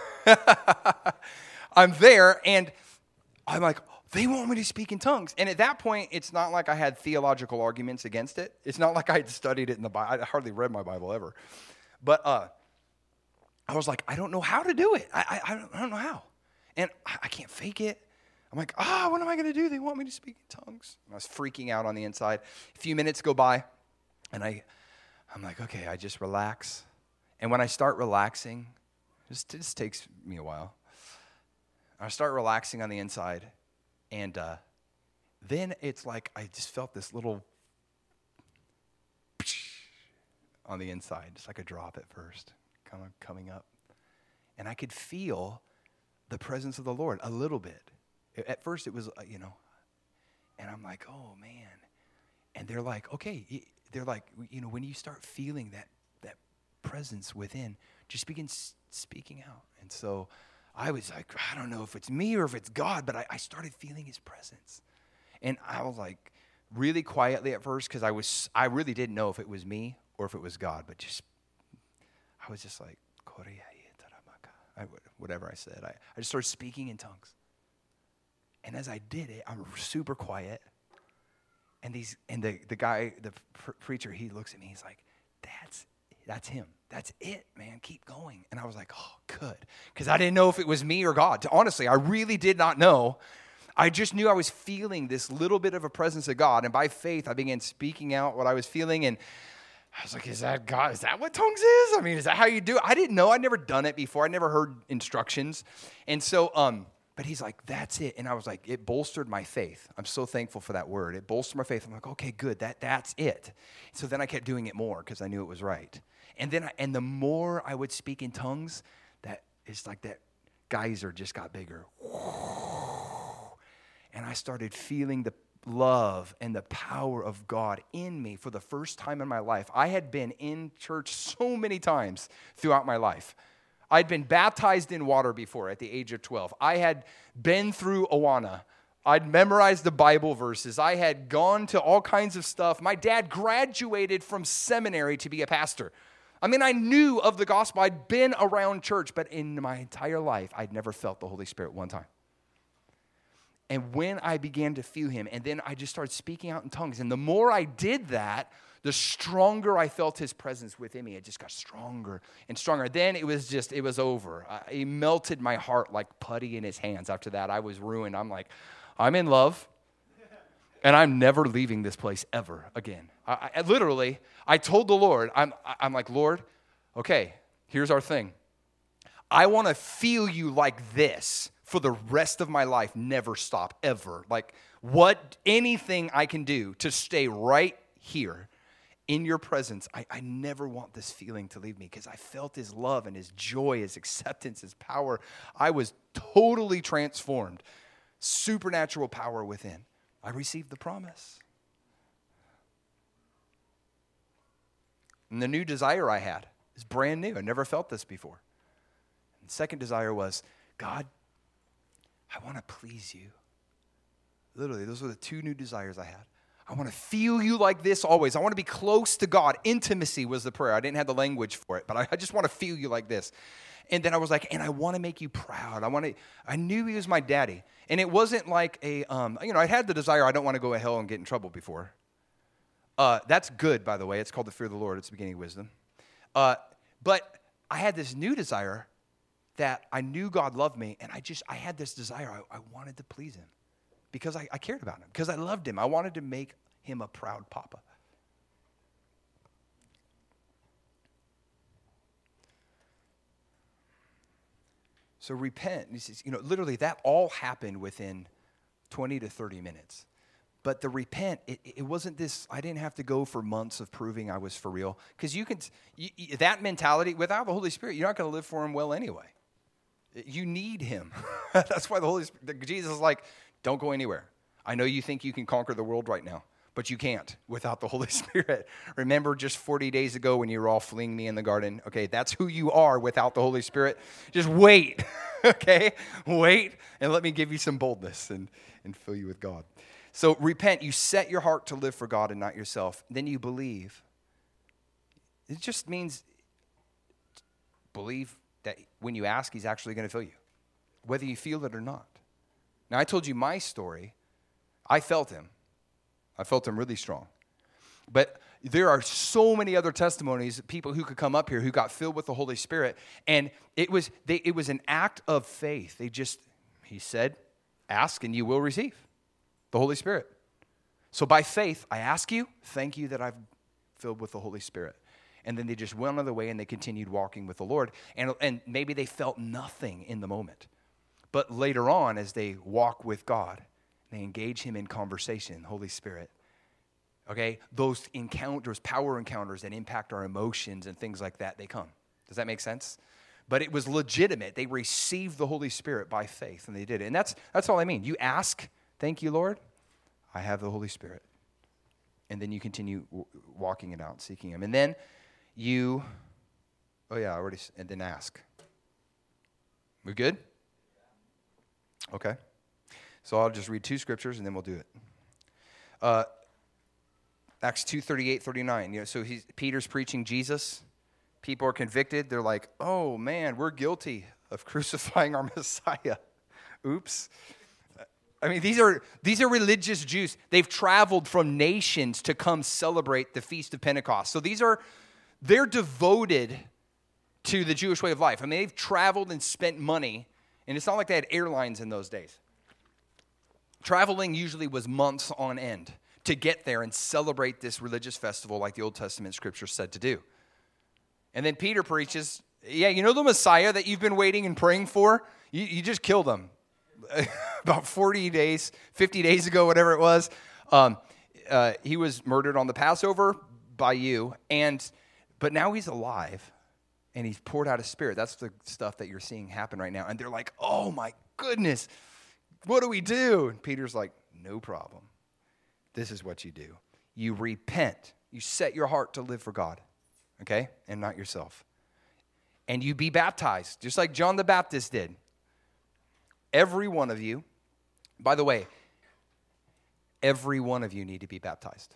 I'm there, and I'm like, they want me to speak in tongues. And at that point, it's not like I had theological arguments against it. It's not like I had studied it in the Bible. I hardly read my Bible ever. But uh, I was like, I don't know how to do it. I, I, I, don't, I don't know how. And I, I can't fake it. I'm like, ah, oh, what am I going to do? They want me to speak in tongues. And I was freaking out on the inside. A few minutes go by, and I, I'm like, okay, I just relax. And when I start relaxing, this just takes me a while. I start relaxing on the inside, and uh, then it's like I just felt this little on the inside, just like a drop at first, kind of coming up. And I could feel the presence of the Lord a little bit. At first it was, uh, you know, and I'm like, oh, man. And they're like, okay, they're like, you know, when you start feeling that that presence within, just begin s- speaking out. And so I was like, I don't know if it's me or if it's God, but I, I started feeling his presence. And I was like really quietly at first because I was, I really didn't know if it was me or if it was God, but just, I was just like, I, whatever I said. I, I just started speaking in tongues. And as I did it, I'm super quiet. And these, and the, the guy, the pr- preacher, he looks at me. He's like, that's, that's him. That's it, man. Keep going. And I was like, oh, good. Because I didn't know if it was me or God. Honestly, I really did not know. I just knew I was feeling this little bit of a presence of God. And by faith, I began speaking out what I was feeling. And I was like, is that God? Is that what tongues is? I mean, is that how you do it? I didn't know. I'd never done it before. I never heard instructions. And so, um, but he's like, that's it. And I was like, it bolstered my faith. I'm so thankful for that word. It bolstered my faith. I'm like, okay, good. That that's it. So then I kept doing it more because I knew it was right. And then, I, and the more I would speak in tongues, that it's like that geyser just got bigger. And I started feeling the love and the power of God in me for the first time in my life. I had been in church so many times throughout my life. I'd been baptized in water before at the age of twelve. I had been through Awana. I'd memorized the Bible verses. I had gone to all kinds of stuff. My dad graduated from seminary to be a pastor. I mean, I knew of the gospel. I'd been around church, but in my entire life, I'd never felt the Holy Spirit one time. And when I began to feel him, and then I just started speaking out in tongues, and the more I did that, the stronger I felt his presence within me. It just got stronger and stronger. Then it was just, it was over. I, he melted my heart like putty in his hands. After that, I was ruined. I'm like, I'm in love, and I'm never leaving this place ever again. I, I literally, I told the Lord, I'm, I'm like, Lord, okay, here's our thing. I want to feel you like this for the rest of my life, never stop, ever. Like, what, anything I can do to stay right here in your presence, I, I never want this feeling to leave me because I felt his love and his joy, his acceptance, his power. I was totally transformed. Supernatural power within. I received the promise. And the new desire I had is brand new. I never felt this before. And the second desire was, God, I want to please you. Literally, those were the two new desires I had. I want to feel you like this always. I want to be close to God. Intimacy was the prayer. I didn't have the language for it, but I, I just want to feel you like this. And then I was like, and I want to make you proud. I want to. I knew he was my daddy. And it wasn't like a, um, you know, I had the desire, I don't want to go to hell and get in trouble before. Uh, that's good, by the way. It's called the fear of the Lord. It's the beginning of wisdom. Uh, but I had this new desire that I knew God loved me, and I just, I had this desire. I, I wanted to please him because I, I cared about him, because I loved him. I wanted to make him a proud papa. So repent. You know, literally that all happened within twenty to thirty minutes. But the repent, it, it wasn't this, I didn't have to go for months of proving I was for real. Because you can, you, that mentality, without the Holy Spirit, you're not going to live for him well anyway. You need him. That's why the Holy Spirit, Jesus is like, don't go anywhere. I know you think you can conquer the world right now, but you can't without the Holy Spirit. Remember just forty days ago when you were all fleeing me in the garden? Okay, that's who you are without the Holy Spirit. Just wait, okay? Wait, and let me give you some boldness and, and fill you with God. So repent. You set your heart to live for God and not yourself. Then you believe. It just means believe that when you ask, he's actually going to fill you, whether you feel it or not. Now, I told you my story. I felt him. I felt him really strong. But there are so many other testimonies, people who could come up here who got filled with the Holy Spirit. And it was they, it was an act of faith. They just, he said, ask and you will receive the Holy Spirit. So by faith, I ask you, thank you that I've filled with the Holy Spirit. And then they just went on their way and they continued walking with the Lord. And, and maybe they felt nothing in the moment. But later on, as they walk with God, they engage him in conversation, Holy Spirit. Okay, those encounters, power encounters that impact our emotions and things like that, they come. Does that make sense? But it was legitimate. They received the Holy Spirit by faith, and they did it. And that's that's all I mean. You ask, thank you, Lord, I have the Holy Spirit. And then you continue w- walking it out, seeking him. And then you, oh yeah, I already, and then ask. We good? Okay. So I'll just read two scriptures, and then we'll do it. Uh, Acts two, thirty-eight, thirty-nine. You know, so he's, Peter's preaching Jesus. People are convicted. They're like, oh, man, we're guilty of crucifying our Messiah. Oops. I mean, these are these are religious Jews. They've traveled from nations to come celebrate the Feast of Pentecost. So these are, they're devoted to the Jewish way of life. I mean, they've traveled and spent money, and it's not like they had airlines in those days. Traveling usually was months on end to get there and celebrate this religious festival like the Old Testament scripture said to do. And then Peter preaches, yeah, you know the Messiah that you've been waiting and praying for? You, you just killed him about forty days, fifty days ago, whatever it was. Um, uh, he was murdered on the Passover by you, and but now he's alive, and he's poured out his Spirit. That's the stuff that you're seeing happen right now. And they're like, oh, my goodness, what do we do? And Peter's like, no problem. This is what you do. You repent. You set your heart to live for God, okay, and not yourself. And you be baptized, just like John the Baptist did. Every one of you, by the way, every one of you need to be baptized.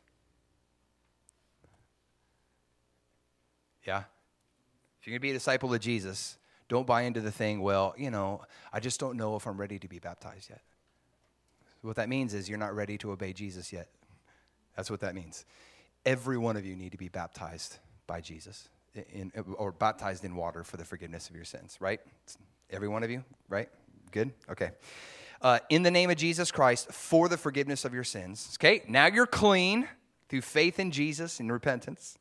Yeah? If you're going to be a disciple of Jesus, don't buy into the thing, well, you know, I just don't know if I'm ready to be baptized yet. What that means is you're not ready to obey Jesus yet. That's what that means. Every one of you need to be baptized by Jesus, in, or baptized in water for the forgiveness of your sins, right? Every one of you, right? Good? Okay. Uh, in the name of Jesus Christ, for the forgiveness of your sins. Okay, now you're clean through faith in Jesus and repentance.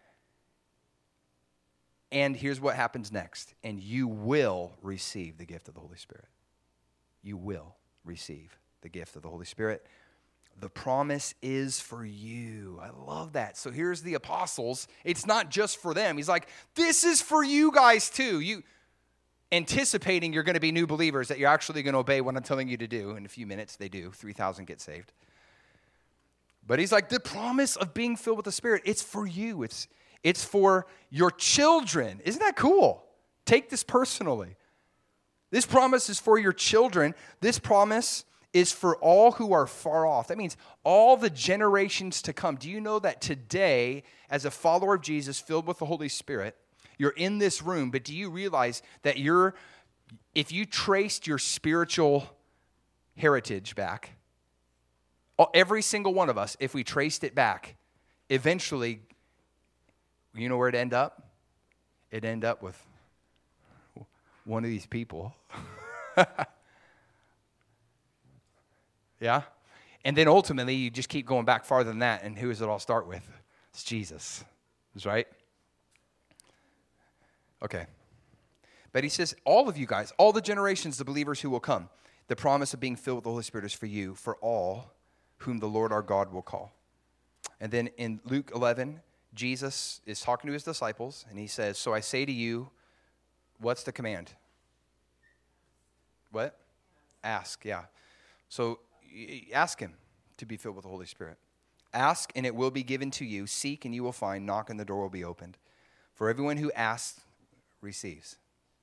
And here's what happens next. And you will receive the gift of the Holy Spirit. You will receive the gift of the Holy Spirit. The promise is for you. I love that. So here's the apostles. It's not just for them. He's like, this is for you guys too. You anticipating you're going to be new believers, that you're actually going to obey what I'm telling you to do. In a few minutes, they do. three thousand get saved. But he's like, the promise of being filled with the Spirit, it's for you. It's, it's for your children. Isn't that cool? Take this personally. This promise is for your children. This promise is for all who are far off. That means all the generations to come. Do you know that today, as a follower of Jesus filled with the Holy Spirit, you're in this room, but do you realize that you're, if you traced your spiritual heritage back, every single one of us, if we traced it back, eventually, you know where it'd end up? It'd end up with one of these people. Yeah? And then ultimately, you just keep going back farther than that, and who does it all start with? It's Jesus. That's right? Okay. But he says, all of you guys, all the generations of believers who will come, the promise of being filled with the Holy Spirit is for you, for all whom the Lord our God will call. And then in Luke eleven, Jesus is talking to his disciples, and he says, so I say to you, what's the command? What? Ask, yeah. So ask him to be filled with the Holy Spirit. Ask, and it will be given to you. Seek, and you will find. Knock, and the door will be opened. For everyone who asks receives.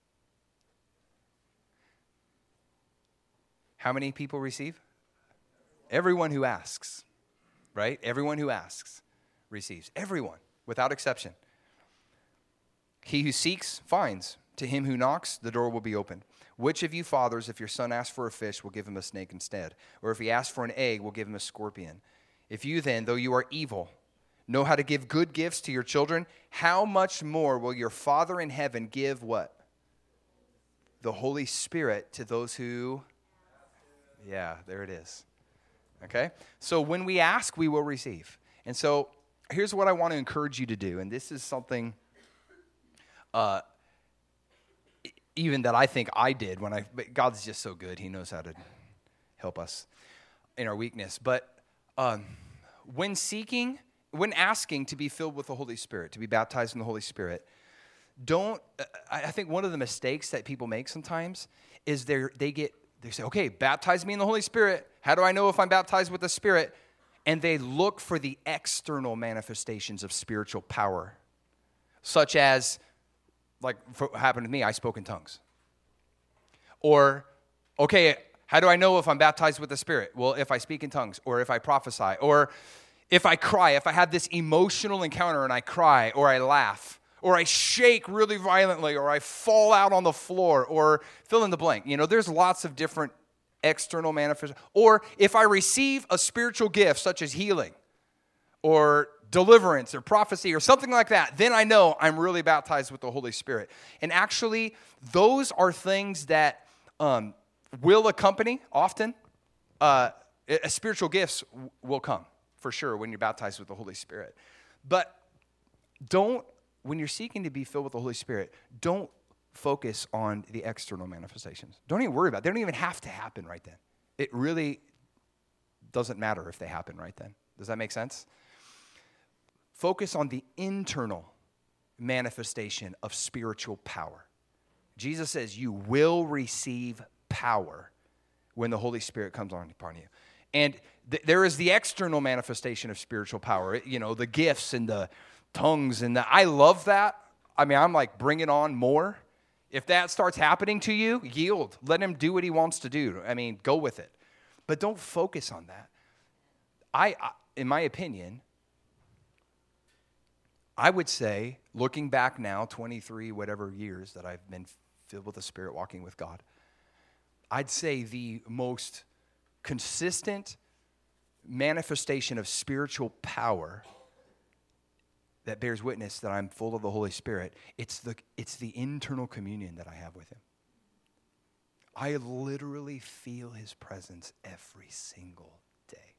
How many people receive? Everyone who asks, right? Everyone who asks receives. Everyone, without exception. He who seeks finds. To him who knocks, the door will be opened. Which of you fathers, if your son asks for a fish, will give him a snake instead? Or if he asks for an egg, will give him a scorpion? If you then, though you are evil, know how to give good gifts to your children, how much more will your Father in heaven give what? The Holy Spirit to those who, yeah, there it is. Okay? So when we ask, we will receive. And so here's what I want to encourage you to do. And this is something uh, even that I think I did when I, but God's just so good. He knows how to help us in our weakness. But um, when seeking, when asking to be filled with the Holy Spirit, to be baptized in the Holy Spirit, don't, I think one of the mistakes that people make sometimes is they they get, they say, okay, baptize me in the Holy Spirit. How do I know if I'm baptized with the Spirit? And they look for the external manifestations of spiritual power, such as, like what happened to me, I spoke in tongues. Or, okay, how do I know if I'm baptized with the Spirit? Well, if I speak in tongues, or if I prophesy, or if I cry, if I have this emotional encounter and I cry, or I laugh, or I shake really violently, or I fall out on the floor, or fill in the blank. You know, there's lots of different external manifestations. Or if I receive a spiritual gift, such as healing, or deliverance, or prophecy, or something like that, then I know I'm really baptized with the Holy Spirit. And actually, those are things that um, will accompany, often, uh, a spiritual gifts will come, for sure, when you're baptized with the Holy Spirit. But don't, when you're seeking to be filled with the Holy Spirit, don't focus on the external manifestations. Don't even worry about it. They don't even have to happen right then. It really doesn't matter if they happen right then. Does that make sense? Focus on the internal manifestation of spiritual power. Jesus says you will receive power when the Holy Spirit comes on upon you. And th- there is the external manifestation of spiritual power, it, you know, the gifts and the tongues and the, I love that. I mean, I'm like, bring it on more. If that starts happening to you, yield. Let him do what he wants to do. I mean, go with it. But don't focus on that. I, I in my opinion, I would say, looking back now, twenty-three whatever years that I've been filled with the Spirit, walking with God, I'd say the most consistent manifestation of spiritual power that bears witness that I'm full of the Holy Spirit, it's the it's the internal communion that I have with him. I literally feel his presence every single day.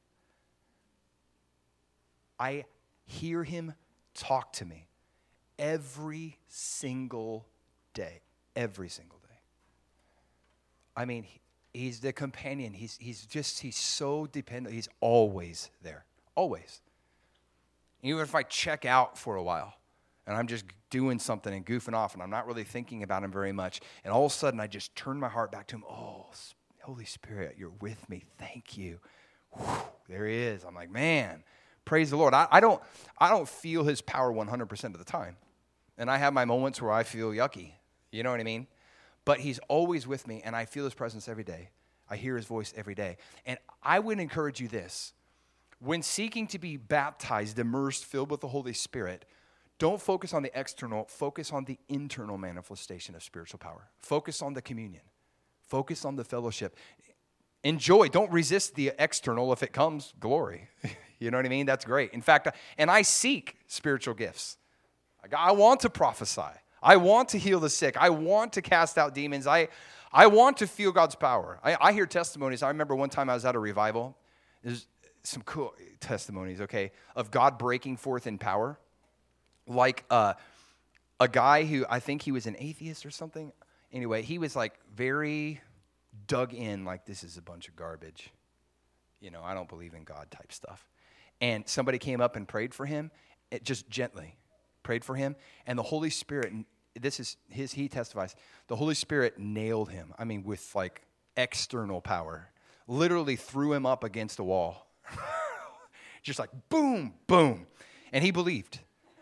I hear him talk to me every single day. Every single day. I mean, he, he's the companion. He's he's just, he's so dependent. He's always there. Always. Even if I check out for a while and I'm just doing something and goofing off and I'm not really thinking about him very much, and all of a sudden I just turn my heart back to him. Oh, Holy Spirit, you're with me. Thank you. Whew, there he is. I'm like, man, praise the Lord. I, I don't I don't feel his power one hundred percent of the time. And I have my moments where I feel yucky. You know what I mean? But he's always with me, and I feel his presence every day. I hear his voice every day. And I would encourage you this. When seeking to be baptized, immersed, filled with the Holy Spirit, don't focus on the external. Focus on the internal manifestation of spiritual power. Focus on the communion. Focus on the fellowship. Enjoy. Don't resist the external. If it comes, glory. You know what I mean? That's great. In fact, and I seek spiritual gifts. I want to prophesy. I want to heal the sick. I want to cast out demons. I, I want to feel God's power. I, I hear testimonies. I remember one time I was at a revival. There's some cool testimonies, okay, of God breaking forth in power. Like uh, a guy who, I think he was an atheist or something. Anyway, he was like very dug in, like this is a bunch of garbage. You know, I don't believe in God type stuff. And somebody came up and prayed for him, it just gently prayed for him. And the Holy Spirit, this is his, he testifies, the Holy Spirit nailed him. I mean, with like external power, literally threw him up against a wall. Just like boom, boom. And he believed.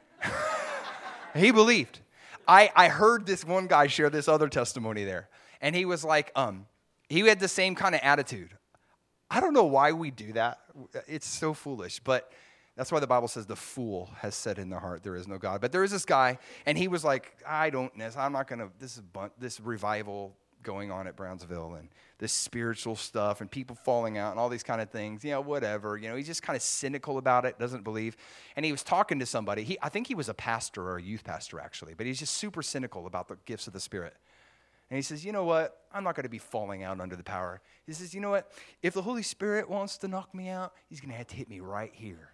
He believed. I, I heard this one guy share this other testimony there. And he was like, um, he had the same kind of attitude. I don't know why we do that. It's so foolish. But that's why the Bible says the fool has said in their heart, there is no God. But there is this guy, and he was like, I don't, I'm not going to, this is this revival, going on at Brownsville and this spiritual stuff and people falling out and all these kind of things, you know, whatever. You know, he's just kind of cynical about it, doesn't believe. And he was talking to somebody. He, I think he was a pastor or a youth pastor, actually, but he's just super cynical about the gifts of the Spirit. And he says, you know what? I'm not going to be falling out under the power. He says, you know what? If the Holy Spirit wants to knock me out, he's going to have to hit me right here.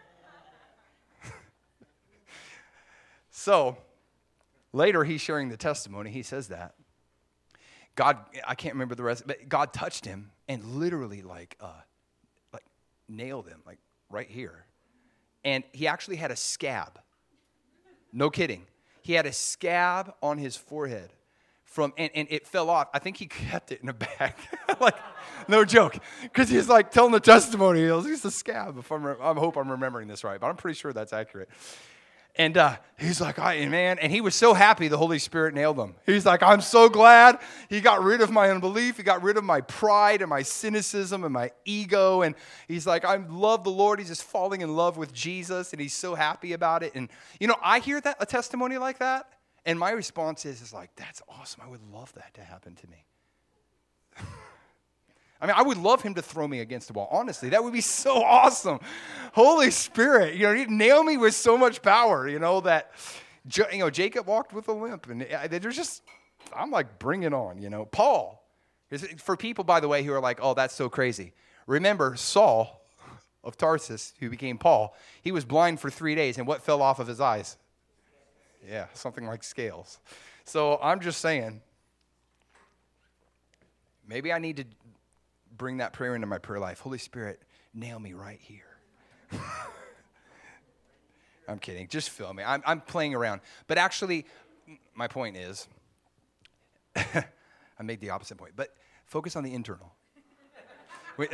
So later he's sharing the testimony. He says that. God, I can't remember the rest, but God touched him and literally like, uh, like nailed him, like right here. And he actually had a scab. No kidding. He had a scab on his forehead from, and, and it fell off. I think he kept it in a bag. Like, no joke. Because he's like telling the testimony. It was just a scab. If I'm, I hope I'm remembering this right, but I'm pretty sure that's accurate. And uh, he's like, I, man, and he was so happy the Holy Spirit nailed him. He's like, I'm so glad he got rid of my unbelief. He got rid of my pride and my cynicism and my ego. And he's like, I love the Lord. He's just falling in love with Jesus, and he's so happy about it. And, you know, I hear that, a testimony like that, and my response is, is like, that's awesome. I would love that to happen to me. I mean, I would love him to throw me against the wall. Honestly, that would be so awesome. Holy Spirit, you know, he'd nail me with so much power, you know, that, you know, Jacob walked with a limp. And there's just, I'm like, bring it on, you know. Paul, for people, by the way, who are like, oh, that's so crazy. Remember, Saul of Tarsus, who became Paul, he was blind for three days. And what fell off of his eyes? Yeah, something like scales. So I'm just saying, maybe I need to bring that prayer into my prayer life. Holy Spirit, nail me right here. I'm kidding. Just fill me. I'm, I'm playing around. But actually, my point is, I made the opposite point, but focus on the internal. Wait.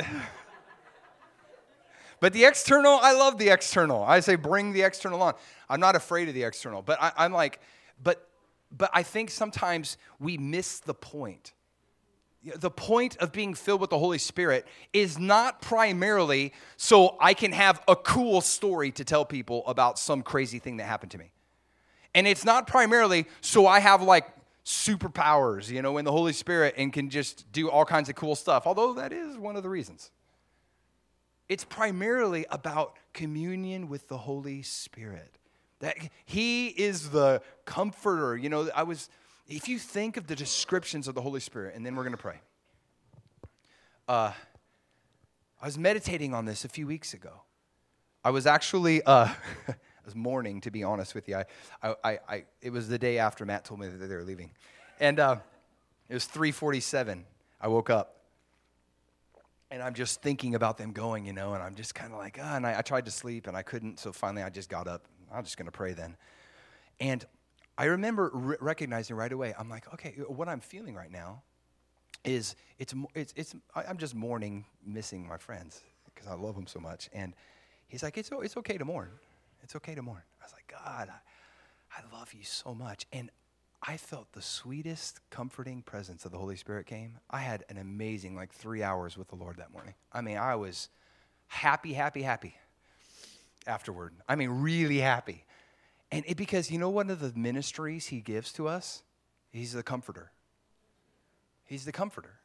But the external, I love the external. I say bring the external on. I'm not afraid of the external, but I, I'm like, but but I think sometimes we miss the point. The point of being filled with the Holy Spirit is not primarily so I can have a cool story to tell people about some crazy thing that happened to me. And it's not primarily so I have like superpowers, you know, in the Holy Spirit and can just do all kinds of cool stuff, although that is one of the reasons. It's primarily about communion with the Holy Spirit. That he is the comforter. You know, I was... If you think of the descriptions of the Holy Spirit, and then we're going to pray. Uh, I was meditating on this a few weeks ago. I was actually, uh, I was mourning, to be honest with you. I, I, I, it was the day after Matt told me that they were leaving. And uh, it was three forty-seven. I woke up. And I'm just thinking about them going, you know, and I'm just kind of like, ah, and I, I tried to sleep, and I couldn't, so finally I just got up. I'm just going to pray then. And I remember re- recognizing right away, I'm like, okay, what I'm feeling right now is, it's, it's, it's I'm just mourning, missing my friends, because I love them so much. And he's like, it's, it's okay to mourn. It's okay to mourn. I was like, God, I, I love you so much. And I felt the sweetest, comforting presence of the Holy Spirit came. I had an amazing, like, three hours with the Lord that morning. I mean, I was happy, happy, happy afterward. I mean, really happy. And it, because you know one of the ministries he gives to us? He's the comforter. He's the comforter.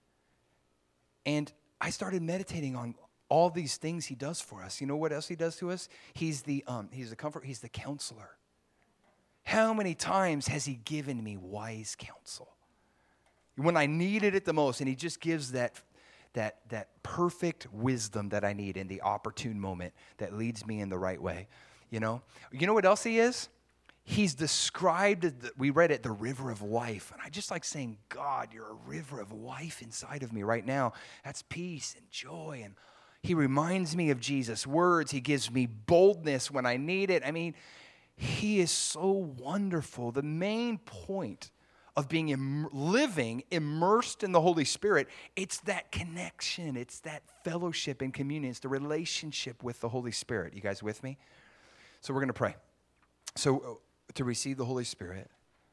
And I started meditating on all these things he does for us. You know what else he does to us? He's the um, he's the comforter. He's the counselor. How many times has he given me wise counsel? When I needed it the most, and he just gives that, that, that perfect wisdom that I need in the opportune moment that leads me in the right way. You know, you know what else he is? He's described, the, we read it, the river of life. And I just like saying, God, you're a river of life inside of me right now. That's peace and joy. And he reminds me of Jesus' words. He gives me boldness when I need it. I mean, he is so wonderful. The main point of being Im- living, immersed in the Holy Spirit, it's that connection. It's that fellowship and communion. It's the relationship with the Holy Spirit. You guys with me? So we're going to pray. So uh, to receive the Holy Spirit,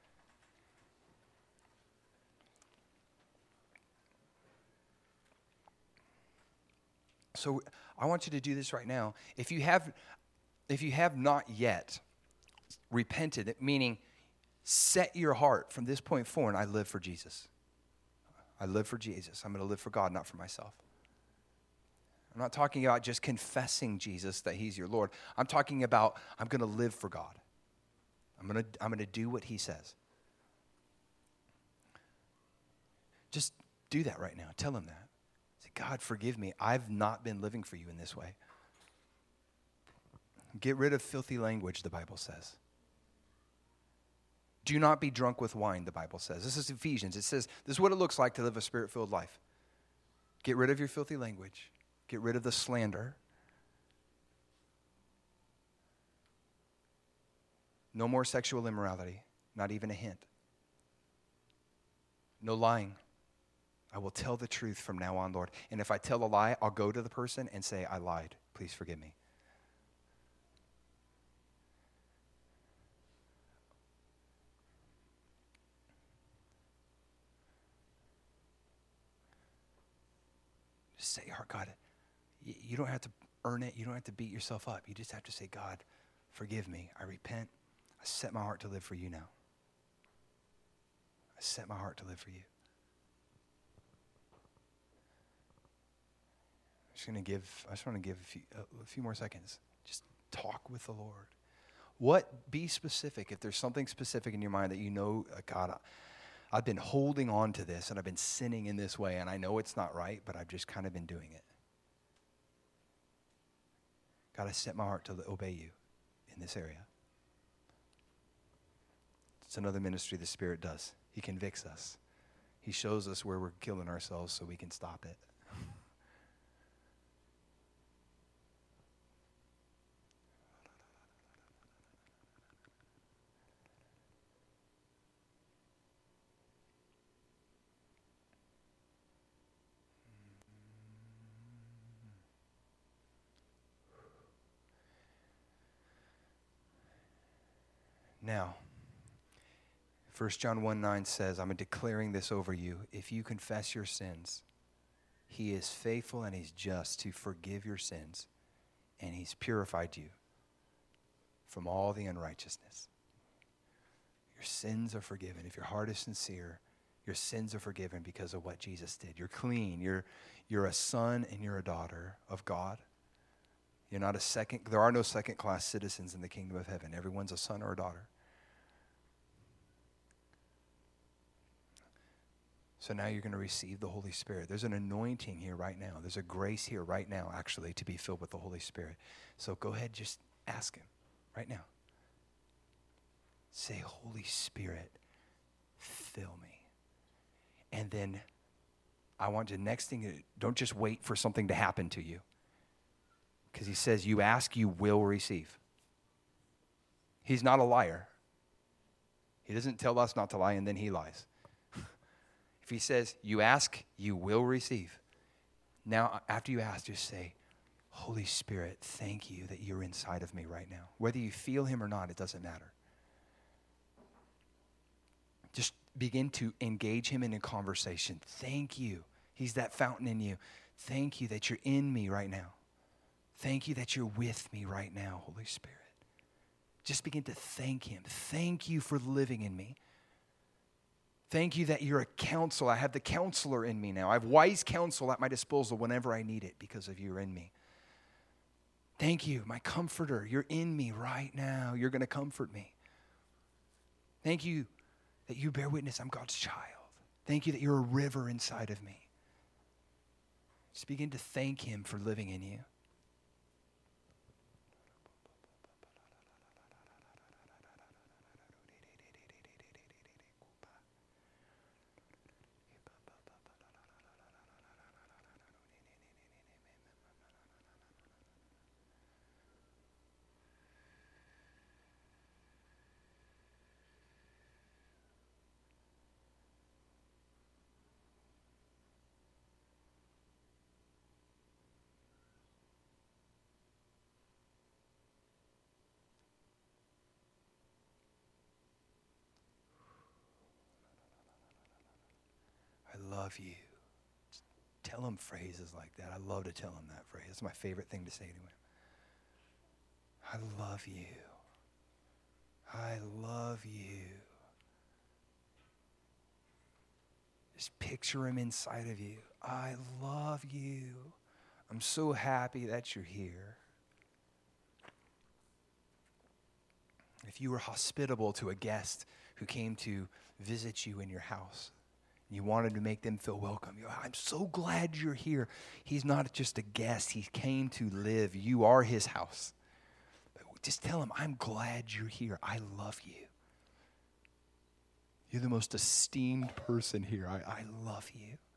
so I want you to do this right now. If you have, if you have not yet repented, meaning set your heart from this point forward, I live for Jesus. I live for Jesus. I'm going to live for God, not for myself. I'm not talking about just confessing Jesus that he's your Lord. I'm talking about I'm going to live for God. I'm going to I'm going to do what he says. Just do that right now. Tell him that. Say, God, forgive me. I've not been living for you in this way. Get rid of filthy language, the Bible says. Do not be drunk with wine, the Bible says. This is Ephesians. It says, this is what it looks like to live a spirit-filled life. Get rid of your filthy language. Get rid of the slander. No more sexual immorality, not even a hint. No lying. I will tell the truth from now on, Lord. And if I tell a lie, I'll go to the person and say, I lied. Please forgive me. Just say, oh, God, you don't have to earn it. You don't have to beat yourself up. You just have to say, God, forgive me. I repent. I set my heart to live for you now. I set my heart to live for you. I'm just going to give, I just want to give a few, a few more seconds. Just talk with the Lord. What, be specific. If there's something specific in your mind that you know, uh, God, I've been holding on to this and I've been sinning in this way and I know it's not right, but I've just kind of been doing it. God, I set my heart to obey you in this area. It's another ministry the Spirit does. He convicts us. He shows us where we're killing ourselves so we can stop it. Now, First John one nine says, I'm declaring this over you. If you confess your sins, he is faithful and he's just to forgive your sins, and he's purified you from all the unrighteousness. Your sins are forgiven. If your heart is sincere, your sins are forgiven because of what Jesus did. You're clean. You're, you're a son and you're a daughter of God. You're not a second, there are no second-class citizens in the kingdom of heaven. Everyone's a son or a daughter. So now you're going to receive the Holy Spirit. There's an anointing here right now. There's a grace here right now, actually, to be filled with the Holy Spirit. So go ahead, just ask him right now. Say, Holy Spirit, fill me. And then I want the next thing, don't just wait for something to happen to you. Because he says, you ask, you will receive. He's not a liar. He doesn't tell us not to lie and then he lies. If he says, you ask, you will receive. Now, after you ask, just say, Holy Spirit, thank you that you're inside of me right now. Whether you feel him or not, it doesn't matter. Just begin to engage him in a conversation. Thank you. He's that fountain in you. Thank you that you're in me right now. Thank you that you're with me right now, Holy Spirit. Just begin to thank him. Thank you for living in me. Thank you that you're a counselor. I have the counselor in me now. I have wise counsel at my disposal whenever I need it because of you in me. Thank you, my comforter. You're in me right now. You're going to comfort me. Thank you that you bear witness I'm God's child. Thank you that you're a river inside of me. Just begin to thank him for living in you. I love you. Just tell him phrases like that. I love to tell him that phrase. It's my favorite thing to say to him. I love you. I love you. Just picture him inside of you. I love you. I'm so happy that you're here. If you were hospitable to a guest who came to visit you in your house, you wanted to make them feel welcome. You're, I'm so glad you're here. He's not just a guest. He came to live. You are his house. But just tell him, I'm glad you're here. I love you. You're the most esteemed person here. I, I love you.